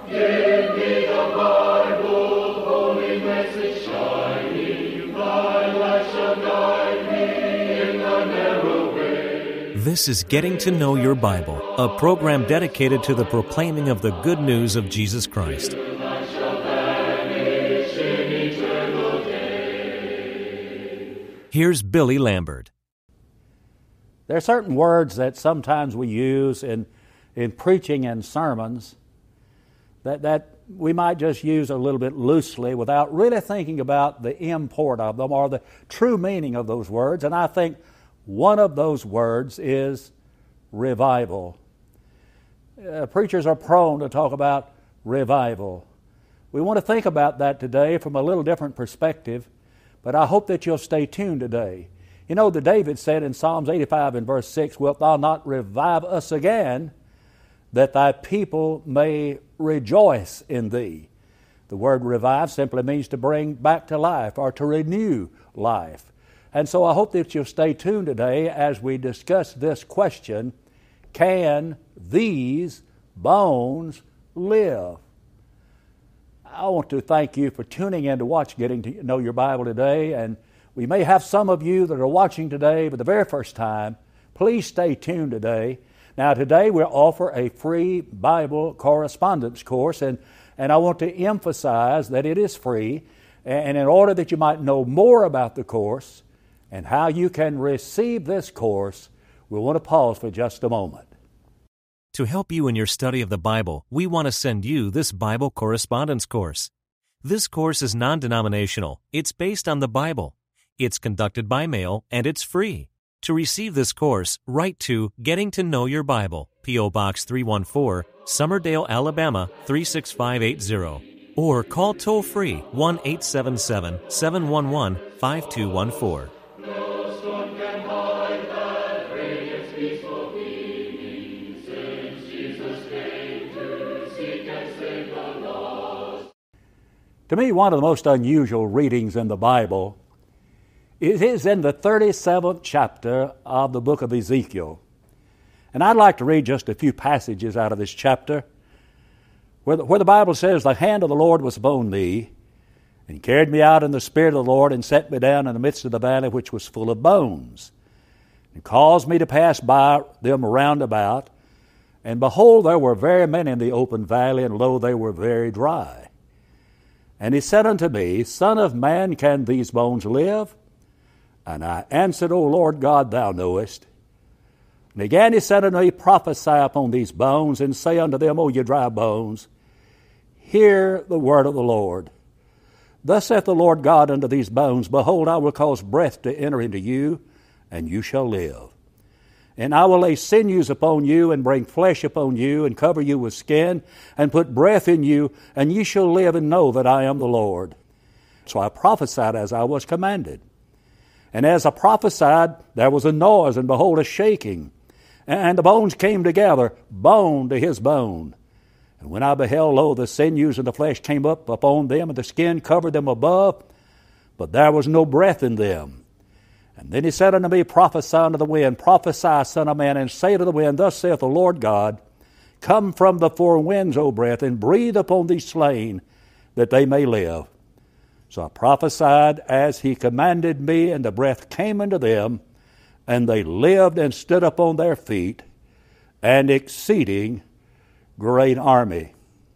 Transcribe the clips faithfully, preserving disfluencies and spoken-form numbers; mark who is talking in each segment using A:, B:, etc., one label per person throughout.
A: Give me the Bible, holy message shining, thy light shall guide me in the narrow way.
B: This is Getting to Know Your Bible, a program dedicated to the proclaiming of the good news of Jesus Christ. Here's Billy Lambert.
C: There are certain words that sometimes we use in, in preaching and sermons that, that we might just use a little bit loosely without really thinking about the import of them or the true meaning of those words. And I think one of those words is revival. Uh, preachers are prone to talk about revival. We want to think about that today from a little different perspective, but I hope that you'll stay tuned today. You know that David said in Psalms eighty-five and verse six, "Wilt thou not revive us again, that thy people may rejoice in thee?" The word revive simply means to bring back to life or to renew life. And so I hope that you'll stay tuned today as we discuss this question, can these bones live? I want to thank you for tuning in to watch Getting to Know Your Bible today, and we may have some of you that are watching today for the very first time. Please stay tuned today. Now today we'll offer a free Bible correspondence course, and, and I want to emphasize that it is free, and in order that you might know more about the course and how you can receive this course, we'll want to pause for just a moment.
B: To help you in your study of the Bible, we want to send you this Bible correspondence course. This course is non-denominational. It's based on the Bible. It's conducted by mail, and it's free. To receive this course, write to Getting to Know Your Bible, P O Box three one four, Summerdale, Alabama three six five eight zero. Or call toll-free one eight seven seven, seven one one, five two one four.
C: To me, one of the most unusual readings in the Bible it is in the thirty-seventh chapter of the book of Ezekiel. And I'd like to read just a few passages out of this chapter where the, where the Bible says, "The hand of the Lord was upon me, and he carried me out in the Spirit of the Lord, and set me down in the midst of the valley which was full of bones, and caused me to pass by them round about. And behold, there were very many in the open valley, and lo, they were very dry. And he said unto me, Son of man, can these bones live? And I answered, O Lord God, thou knowest. And again he said unto me, Prophesy upon these bones, and say unto them, O ye dry bones, hear the word of the Lord. Thus saith the Lord God unto these bones, Behold, I will cause breath to enter into you, and you shall live. And I will lay sinews upon you, and bring flesh upon you, and cover you with skin, and put breath in you, and ye shall live and know that I am the Lord. So I prophesied as I was commanded. And as I prophesied, there was a noise, and behold, a shaking. And the bones came together, bone to his bone. And when I beheld, lo, the sinews and the flesh came up upon them, and the skin covered them above, but there was no breath in them. And then he said unto me, Prophesy unto the wind, Prophesy, son of man, and say to the wind, Thus saith the Lord God, Come from the four winds, O breath, and breathe upon these slain, that they may live. So I prophesied as he commanded me, and the breath came into them, and they lived and stood upon their feet, an exceeding great army.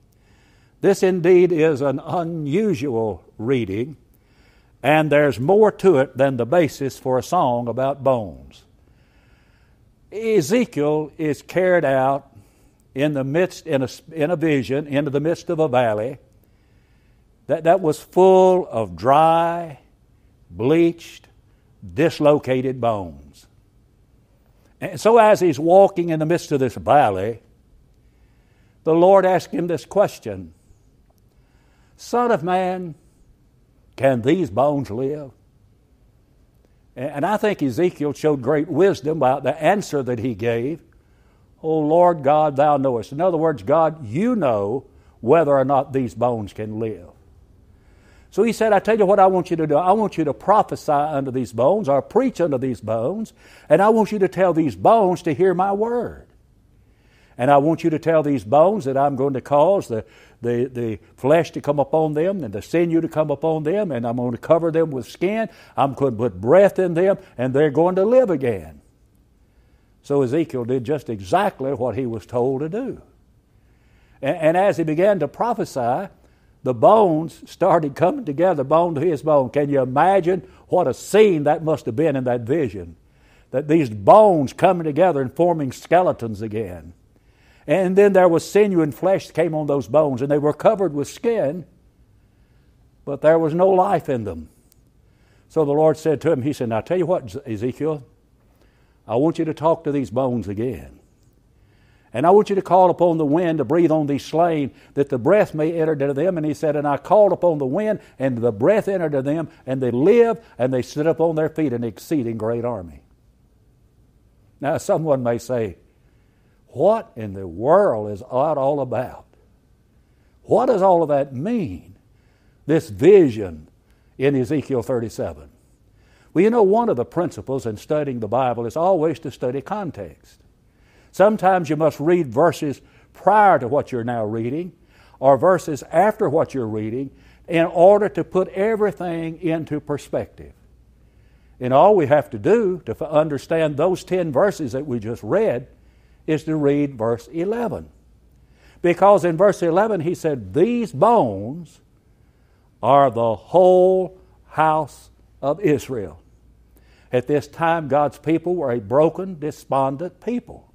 C: This indeed is an unusual reading, and there's more to it than the basis for a song about bones. Ezekiel is carried out in the midst, in a, in a vision, into the midst of a valley that, that was full of dry, bleached, dislocated bones. And so as he's walking in the midst of this valley, the Lord asked him this question, Son of man, can these bones live? And I think Ezekiel showed great wisdom about the answer that he gave. O Lord God, thou knowest. In other words, God, you know whether or not these bones can live. So he said, I tell you what I want you to do. I want you to prophesy unto these bones, or preach unto these bones, and I want you to tell these bones to hear my word. And I want you to tell these bones that I'm going to cause the, the, the flesh to come upon them and the sinew to come upon them, and I'm going to cover them with skin. I'm going to put breath in them, and they're going to live again. So Ezekiel did just exactly what he was told to do. And, and as he began to prophesy, the bones started coming together, bone to his bone. Can you imagine what a scene that must have been in that vision? That these bones coming together and forming skeletons again. And then there was sinew and flesh that came on those bones, and they were covered with skin, but there was no life in them. So the Lord said to him, he said, now tell you what, Ezekiel, I want you to talk to these bones again. And I want you to call upon the wind to breathe on these slain, that the breath may enter into them. And he said, and I called upon the wind, and the breath entered into them, and they lived, and they stood up on their feet, an exceeding great army. Now someone may say, what in the world is that all about? What does all of that mean? This vision in Ezekiel thirty-seven. Well, you know, one of the principles in studying the Bible is always to study context. Sometimes you must read verses prior to what you're now reading, or verses after what you're reading, in order to put everything into perspective. And all we have to do to understand those ten verses that we just read is to read verse eleven. Because in verse eleven he said, these bones are the whole house of Israel. At this time, God's people were a broken, despondent people.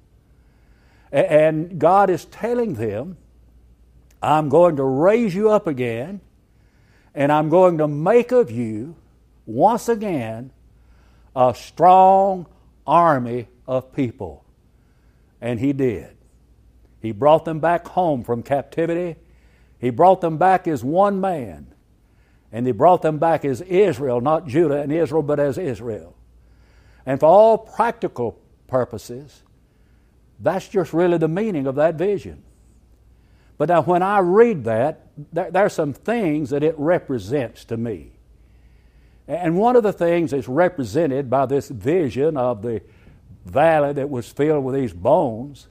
C: And God is telling them, I'm going to raise you up again, and I'm going to make of you, once again, a strong army of people. And He did. He brought them back home from captivity. He brought them back as one man. And He brought them back as Israel, not Judah and Israel, but as Israel. And for all practical purposes, that's just really the meaning of that vision. But now when I read that, there, there are some things that it represents to me. And one of the things that's represented by this vision of the valley that was filled with these bones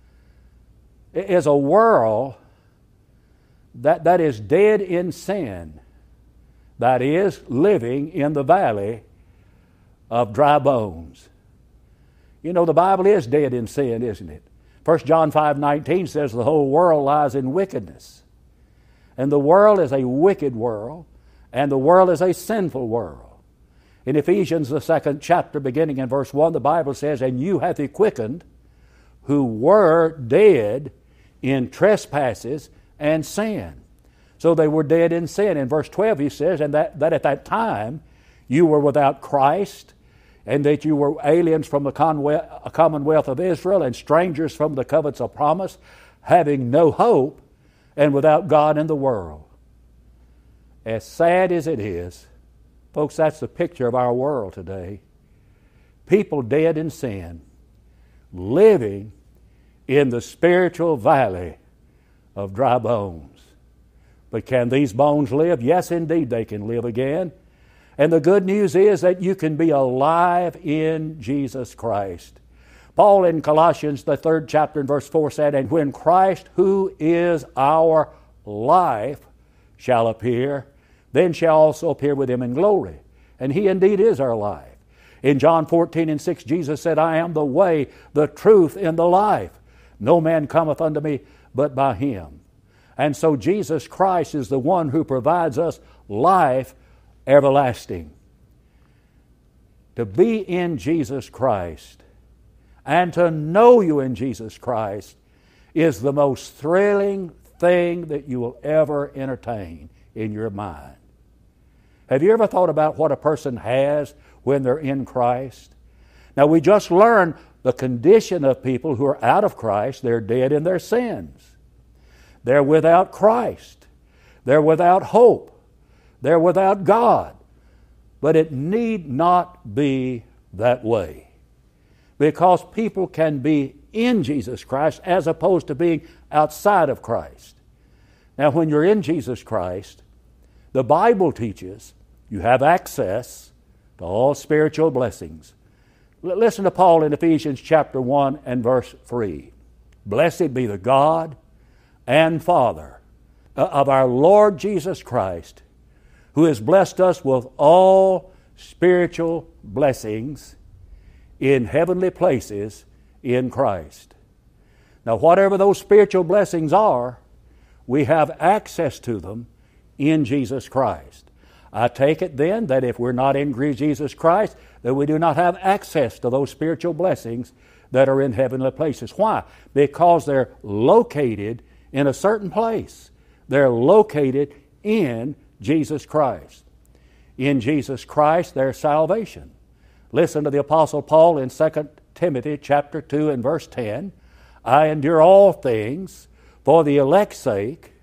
C: is a world that, that is dead in sin, that is living in the valley of dry bones. You know, the Bible is dead in sin, isn't it? First John five nineteen says the whole world lies in wickedness. And the world is a wicked world, and the world is a sinful world. In Ephesians, the second chapter, beginning in verse one, the Bible says, and you hath He quickened, who were dead in trespasses and sin. So they were dead in sin. In verse twelve he says, and that, that at that time you were without Christ, and that you were aliens from the commonwealth of Israel and strangers from the covenants of promise, having no hope and without God in the world. As sad as it is, folks, that's the picture of our world today. People dead in sin, living in the spiritual valley of dry bones. But can these bones live? Yes, indeed, they can live again. And the good news is that you can be alive in Jesus Christ. Paul in Colossians, the third chapter in verse four said, and when Christ, who is our life, shall appear, then shall also appear with Him in glory. And He indeed is our life. In John fourteen and six, Jesus said, I am the way, the truth, and the life. No man cometh unto me but by Him. And so Jesus Christ is the one who provides us life everlasting. To be in Jesus Christ and to know you in Jesus Christ is the most thrilling thing that you will ever entertain in your mind. Have you ever thought about what a person has when they're in Christ? Now, we just learned the condition of people who are out of Christ. They're dead in their sins. They're without Christ. They're without hope. They're without God. But it need not be that way. Because people can be in Jesus Christ as opposed to being outside of Christ. Now, when you're in Jesus Christ, the Bible teaches you have access to all spiritual blessings. L- listen to Paul in Ephesians chapter one and verse three. Blessed be the God and Father of our Lord Jesus Christ, who has blessed us with all spiritual blessings in heavenly places in Christ. Now, whatever those spiritual blessings are, we have access to them in Jesus Christ. I take it then that if we're not in Jesus Christ, that we do not have access to those spiritual blessings that are in heavenly places. Why? Because they're located in a certain place. They're located in Jesus Christ. In Jesus Christ, there's salvation. Listen to the Apostle Paul in Second Timothy chapter two and verse ten. I endure all things for the elect's sake,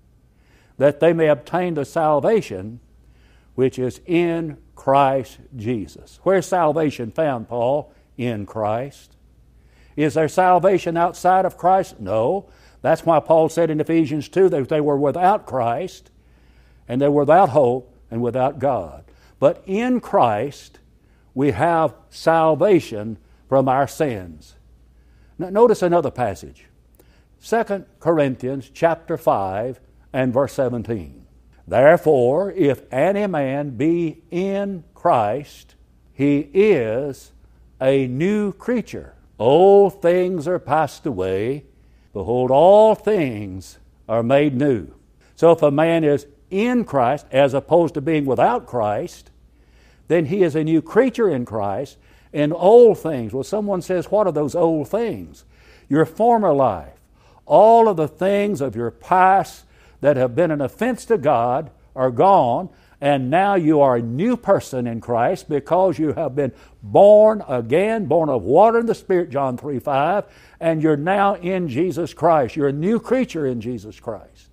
C: that they may obtain the salvation which is in Christ Jesus. Where's salvation found, Paul? In Christ. Is there salvation outside of Christ? No. That's why Paul said in Ephesians two that they were without Christ, and they were without hope and without God. But in Christ, we have salvation from our sins. Now, notice another passage. Second Corinthians chapter five and verse seventeen. Therefore, if any man be in Christ, he is a new creature. Old things are passed away. Behold, all things are made new. So if a man is in Christ, as opposed to being without Christ, then he is a new creature in Christ, and old things. Well, someone says, what are those old things? Your former life. All of the things of your past that have been an offense to God are gone, and now you are a new person in Christ because you have been born again, born of water and the Spirit, John three five, and you're now in Jesus Christ. You're a new creature in Jesus Christ.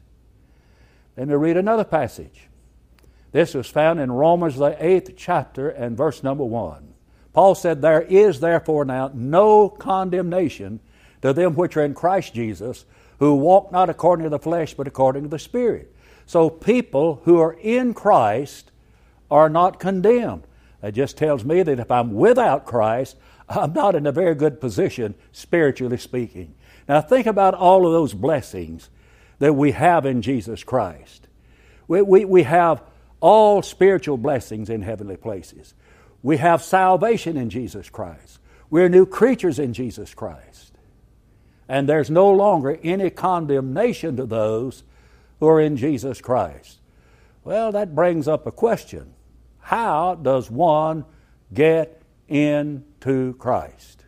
C: Let me read another passage. This was found in Romans the eighth chapter and verse number one. Paul said, there is therefore now no condemnation to them which are in Christ Jesus, who walk not according to the flesh, but according to the Spirit. So people who are in Christ are not condemned. That just tells me that if I'm without Christ, I'm not in a very good position, spiritually speaking. Now think about all of those blessings that we have in Jesus Christ. We, we, we have all spiritual blessings in heavenly places. We have salvation in Jesus Christ. We're new creatures in Jesus Christ. And there's no longer any condemnation to those who are in Jesus Christ. Well, that brings up a question. How does one get into Christ?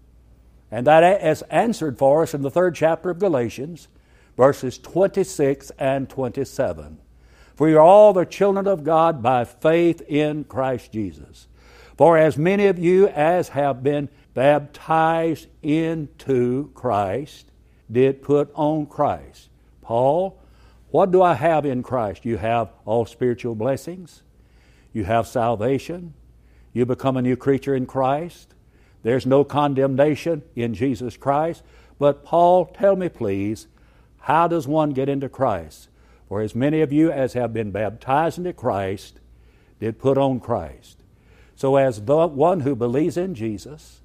C: And that is answered for us in the third chapter of Galatians, verses twenty-six and twenty-seven. For you are all the children of God by faith in Christ Jesus. For as many of you as have been baptized into Christ did put on Christ. Paul, what do I have in Christ? You have all spiritual blessings. You have salvation. You become a new creature in Christ. There's no condemnation in Jesus Christ. But Paul, tell me please, how does one get into Christ? For as many of you as have been baptized into Christ did put on Christ. So as the one who believes in Jesus,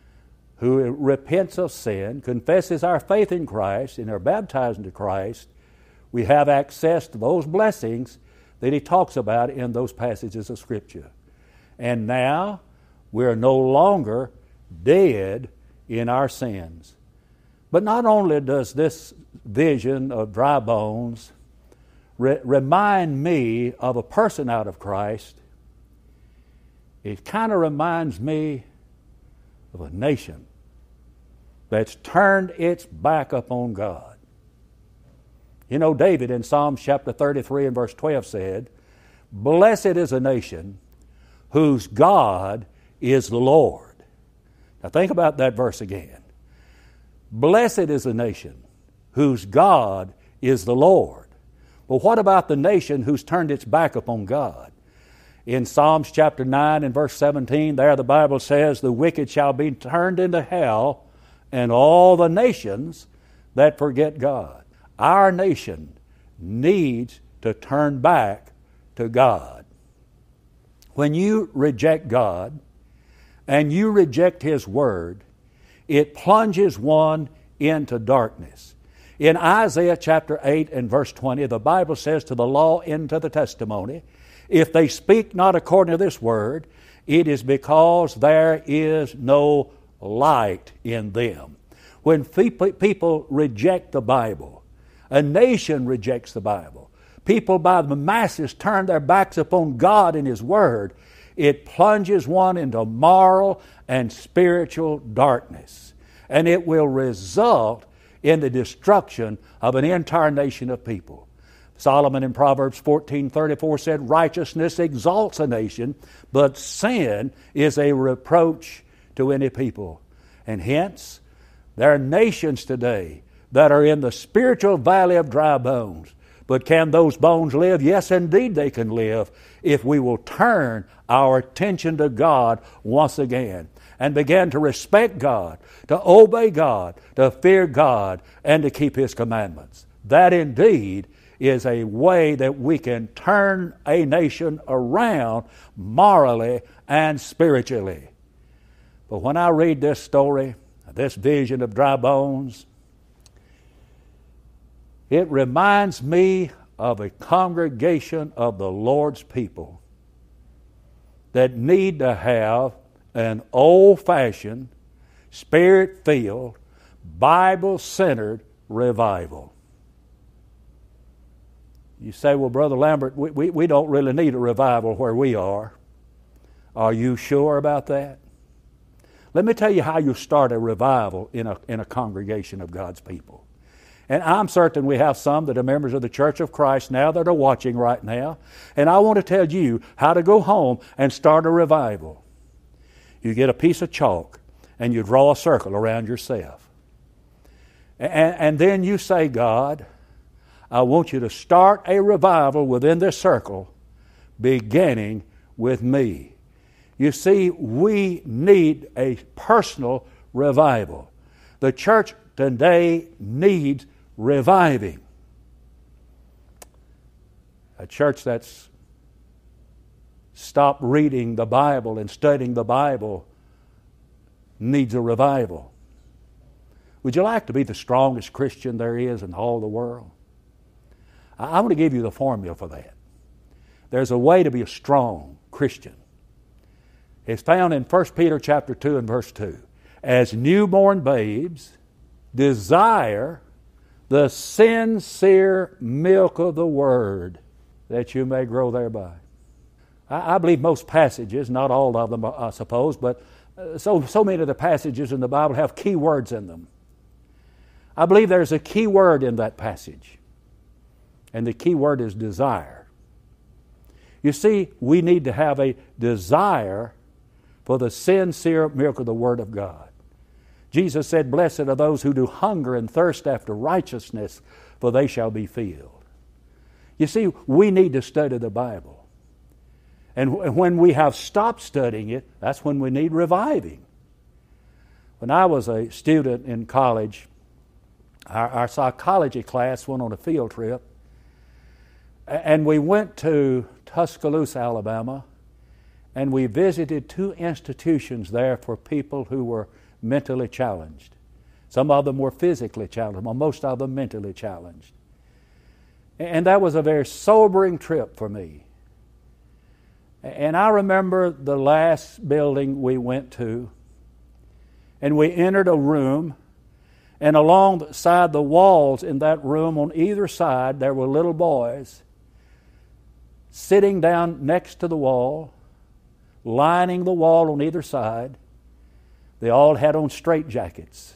C: who repents of sin, confesses our faith in Christ, and are baptized into Christ, we have access to those blessings that he talks about in those passages of Scripture. And now we are no longer dead in our sins. But not only does this vision of dry bones re- remind me of a person out of Christ, it kind of reminds me of a nation that's turned its back upon God. You know, David in Psalms chapter thirty-three and verse twelve said, "Blessed is a nation whose God is the Lord." Now think about that verse again. Blessed is a nation whose God is the Lord. But what about the nation who's turned its back upon God? In Psalms chapter nine and verse seventeen, there the Bible says, "The wicked shall be turned into hell, and all the nations that forget God." Our nation needs to turn back to God. When you reject God and you reject His Word, it plunges one into darkness. In Isaiah chapter eight and verse twenty, the Bible says, to the law and to the testimony, if they speak not according to this word, it is because there is no light in them. When people reject the Bible, a nation rejects the Bible, people by the masses turn their backs upon God and His Word, it plunges one into moral and spiritual darkness. And it will result in the destruction of an entire nation of people. Solomon in Proverbs fourteen thirty-four said, righteousness exalts a nation, but sin is a reproach to any people. And hence, there are nations today that are in the spiritual valley of dry bones. But can those bones live? Yes, indeed they can live if we will turn our attention to God once again and begin to respect God, to obey God, to fear God, and to keep His commandments. That indeed is a way that we can turn a nation around morally and spiritually. But when I read this story, this vision of dry bones, it reminds me of a congregation of the Lord's people that need to have an old-fashioned, Spirit-filled, Bible-centered revival. You say, well, Brother Lambert, we, we, we don't really need a revival where we are. Are you sure about that? Let me tell you how you start a revival in a, in a congregation of God's people. And I'm certain we have some that are members of the Church of Christ now that are watching right now. And I want to tell you how to go home and start a revival. You get a piece of chalk and you draw a circle around yourself. And, and then you say, God, I want you to start a revival within this circle, beginning with me. You see, we need a personal revival. The church today needs reviving. A church that's stopped reading the Bible and studying the Bible needs a revival. Would you like to be the strongest Christian there is in all the world? I want to give you the formula for that. There's a way to be a strong Christian. It's found in First Peter chapter two and verse two. As newborn babes, desire the sincere milk of the Word, that you may grow thereby. I, I believe most passages, not all of them, I suppose, but so, so many of the passages in the Bible have key words in them. I believe there's a key word in that passage, and the key word is desire. You see, we need to have a desire for the sincere milk of the Word of God. Jesus said, blessed are those who do hunger and thirst after righteousness, for they shall be filled. You see, we need to study the Bible. And when we have stopped studying it, that's when we need reviving. When I was a student in college, our, our psychology class went on a field trip, and we went to Tuscaloosa, Alabama, and we visited two institutions there for people who were mentally challenged. Some of them were physically challenged, but most of them mentally challenged. And that was a very sobering trip for me. And I remember the last building we went to, and we entered a room, and alongside the walls in that room on either side there were little boys sitting down next to the wall, lining the wall on either side. They all had on straitjackets.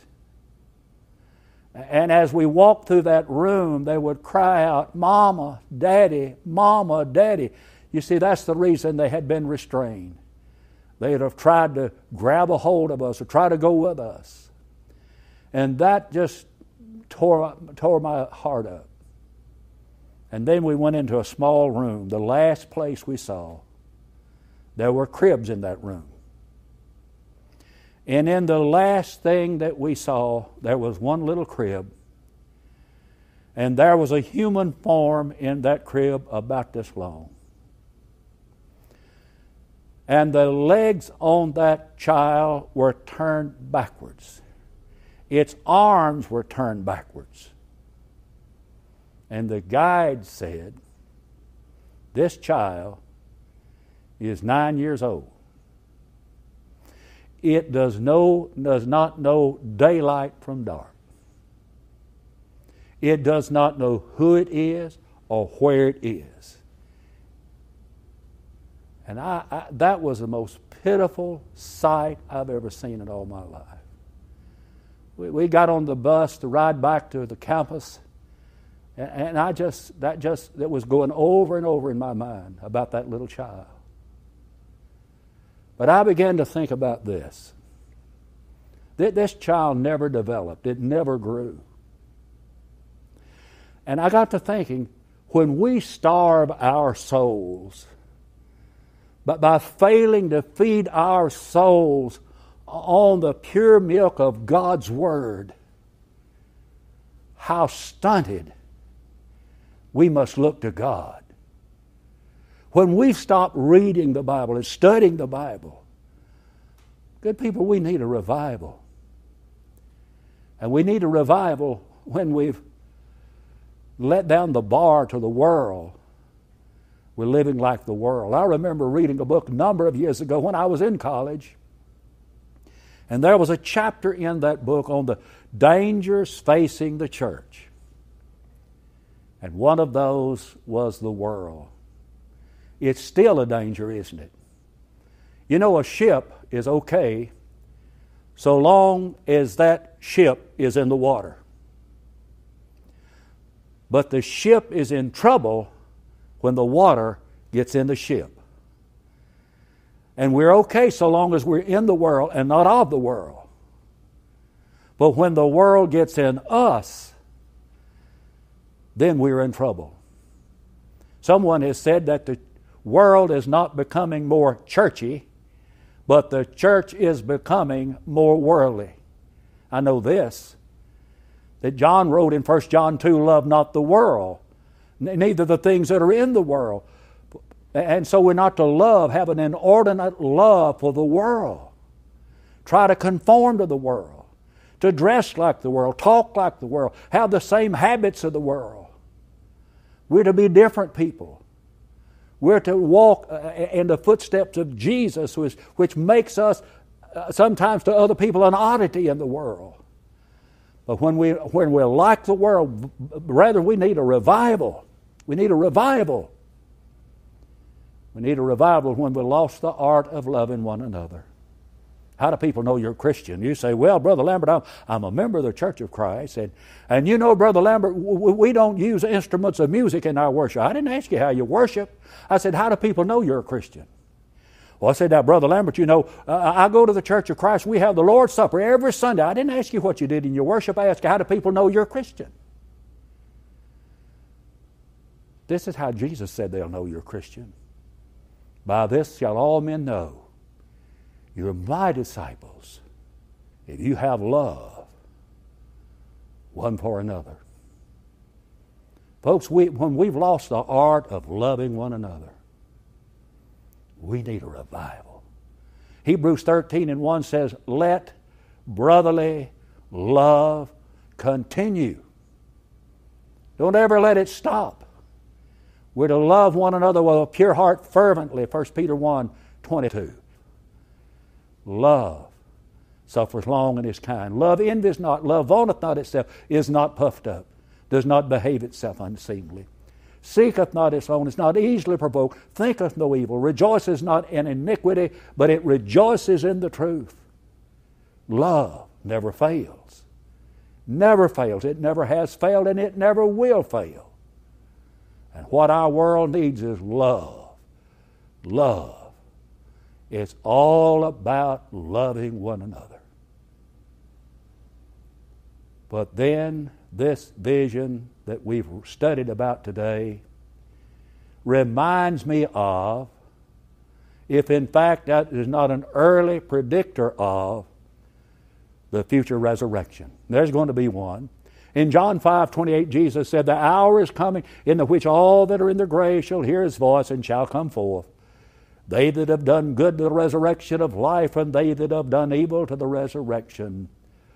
C: And as we walked through that room, they would cry out, Mama, Daddy, Mama, Daddy. You see, that's the reason they had been restrained. They'd have tried to grab a hold of us or try to go with us. And that just tore, tore my heart up. And then we went into a small room, the last place we saw. There were cribs in that room. And in the last thing that we saw, there was one little crib. And there was a human form in that crib about this long. And the legs on that child were turned backwards. its arms were turned backwards. And the guide said, this child is nine years old. It does know does not know daylight from dark. It does not know who it is or where it is. And I, I, that was the most pitiful sight I've ever seen in all my life. We, we got on the bus to ride back to the campus, and, and I just that just that was going over and over in my mind about that little child. But I began to think about this. That this child never developed. It never grew. And I got to thinking, when we starve our souls, but by failing to feed our souls on the pure milk of God's Word, how stunted we must look to God. When we've stopped reading the Bible and studying the Bible, good people, we need a revival. And we need a revival when we've let down the bar to the world. We're living like the world. I remember reading a book a number of years ago when I was in college, and there was a chapter in that book on the dangers facing the church. And one of those was the world. It's still a danger, isn't it? You know, a ship is okay so long as that ship is in the water. But the ship is in trouble when the water gets in the ship. And we're okay so long as we're in the world and not of the world. But when the world gets in us, then we're in trouble. Someone has said that the world is not becoming more churchy, but the church is becoming more worldly. I know this, that John wrote in First John two, love not the world, neither the things that are in the world. And so we're not to love, have an inordinate love for the world. Try to conform to the world, to dress like the world, talk like the world, have the same habits of the world. We're to be different people. We're to walk in the footsteps of Jesus, which, which makes us uh, sometimes to other people an oddity in the world. But when, we, when we're like the world, rather we need a revival. We need a revival. We need a revival when we lost the art of loving one another. How do people know you're a Christian? You say, well, Brother Lambert, I'm, I'm a member of the Church of Christ. And, and you know, Brother Lambert, w- we don't use instruments of music in our worship. I didn't ask you how you worship. I said, how do people know you're a Christian? Well, I said, now, Brother Lambert, you know, uh, I go to the Church of Christ. We have the Lord's Supper every Sunday. I didn't ask you what you did in your worship. I asked you, how do people know you're a Christian? This is how Jesus said they'll know you're a Christian. By this shall all men know you're my disciples if you have love one for another. Folks, we, when we've lost the art of loving one another, we need a revival. Hebrews thirteen and one says, let brotherly love continue. Don't ever let it stop. We're to love one another with a pure heart fervently, First Peter one twenty-two. Love suffers long and is kind. Love envies not. Love vaunteth not itself, is not puffed up, does not behave itself unseemly. Seeketh not its own, is not easily provoked, thinketh no evil, rejoices not in iniquity, but it rejoices in the truth. Love never fails. Never fails. It never has failed, and it never will fail. And what our world needs is love. Love. It's all about loving one another. But then this vision that we've studied about today reminds me of, if in fact that is not an early predictor of, the future resurrection. There's going to be one. In John five twenty-eight, Jesus said, the hour is coming in the which all that are in the grave shall hear His voice and shall come forth. They that have done good to the resurrection of life, and they that have done evil to the resurrection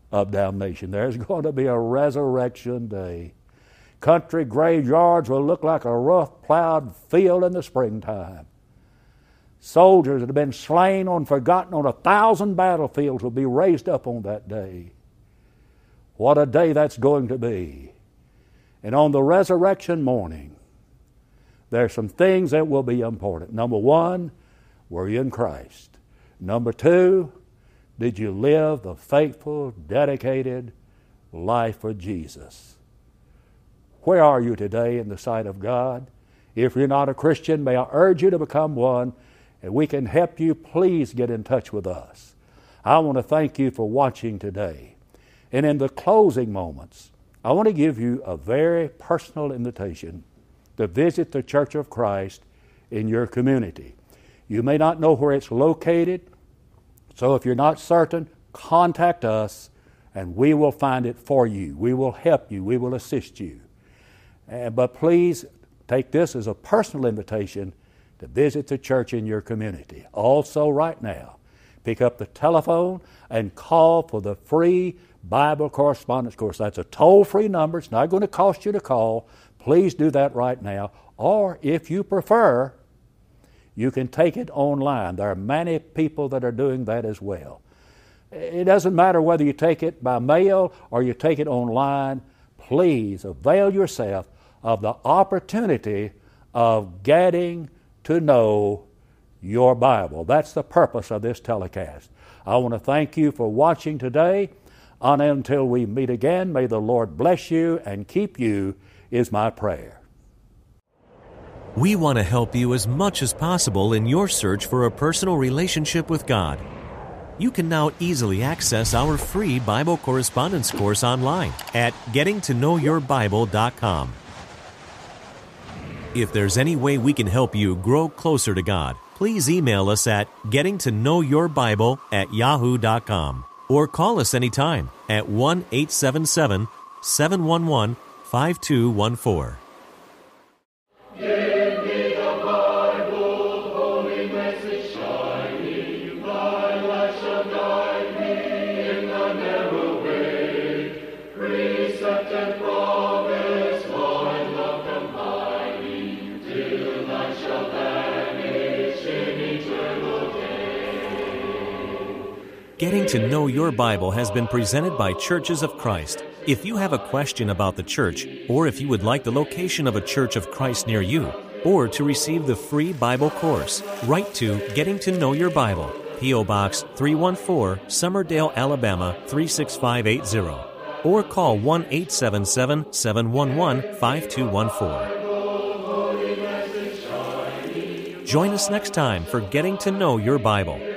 C: of damnation. There's going to be a resurrection day. Country graveyards will look like a rough plowed field in the springtime. Soldiers that have been slain and forgotten on a thousand battlefields will be raised up on that day. What a day that's going to be. And on the resurrection morning, there are some things that will be important. Number one, were you in Christ? Number two, did you live the faithful, dedicated life for Jesus? Where are you today in the sight of God? If you're not a Christian, may I urge you to become one, and we can help you. Please get in touch with us. I want to thank you for watching today. And in the closing moments, I want to give you a very personal invitation to visit the Church of Christ in your community. You may not know where it's located, so if you're not certain, contact us and we will find it for you. We will help you. We will assist you. Uh, but please take this as a personal invitation to visit the church in your community. Also, right now, pick up the telephone and call for the free Bible correspondence course. That's a toll-free number. It's not going to cost you to call. Please do that right now. Or if you prefer, you can take it online. There are many people that are doing that as well. It doesn't matter whether you take it by mail or you take it online. Please avail yourself of the opportunity of getting to know your Bible. That's the purpose of this telecast. I want to thank you for watching today. And until we meet again, may the Lord bless you and keep you, is my prayer.
B: We want to help you as much as possible in your search for a personal relationship with God. You can now easily access our free Bible correspondence course online at getting to know your bible dot com. If there's any way we can help you grow closer to God, please email us at getting to know your bible at yahoo dot com or call us anytime at one eight seven seven, seven one one, five two one four.
A: Give me the Bible, holy message shining, thy light shall guide me in the narrow way. Precept and promise, my love combining, till I shall vanish in eternal day.
B: Getting to Know Your Bible has been presented by Churches of Christ. If you have a question about the church, or if you would like the location of a Church of Christ near you, or to receive the free Bible course, write to Getting to Know Your Bible, P O Box three one four, Summerdale, Alabama three six five eight zero, or call one eight seven seven, seven one one, five two one four. Join us next time for Getting to Know Your Bible.